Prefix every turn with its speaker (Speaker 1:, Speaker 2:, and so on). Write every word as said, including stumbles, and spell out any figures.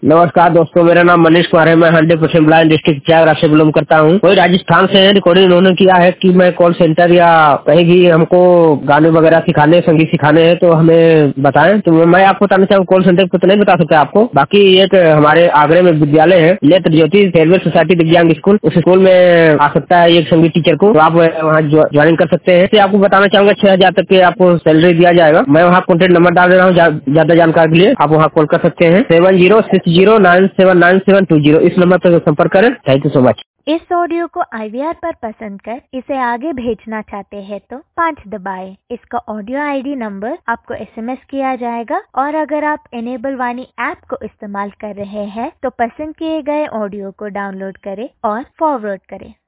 Speaker 1: नमस्कार दोस्तों, मेरा नाम मनीष कुमार है। मैं hundred percent blind district Prayagraj से बिलोंग करता हूँ। कोई राजस्थान से है, रिकॉर्डिंग उन्होंने किया है कि मैं कॉल सेंटर या कहीं भी हमको गाने वगैरह सिखाने, संगीत सिखाने हैं तो हमें बताएं। तो मैं आपको बताना चाहूँ कॉल सेंटर को तो नहीं बता सकता आपको। बाकी एक हमारे आगरे में विद्यालय है नेत्र ज्योति फेयरवेल सोसाइटी दिव्यांग स्कूल, उस स्कूल में आ सकता है एक संगीत टीचर को, तो आप वहाँ ज्वाइन कर सकते हैं। आपको बताना चाहूंगा छह हजार तक के आपको सैलरी दिया जाएगा। मैं वहाँ कॉन्टेक्ट नंबर डाल दे रहा हूँ, ज्यादा जानकारी के लिए आप वहाँ कॉल कर सकते हैं। Seven zero six zero nine seven nine seven two zero इस नंबर पर संपर्क करें। Thank you so much.
Speaker 2: इस ऑडियो को आई वी आर पर पसंद कर इसे आगे भेजना चाहते हैं तो पाँच दबाएं। इसका ऑडियो आई डी नंबर आपको एस एम एस किया जाएगा और अगर आप इनेबल वाणी ऐप को इस्तेमाल कर रहे हैं तो पसंद किए गए ऑडियो को डाउनलोड करें और फॉरवर्ड करें।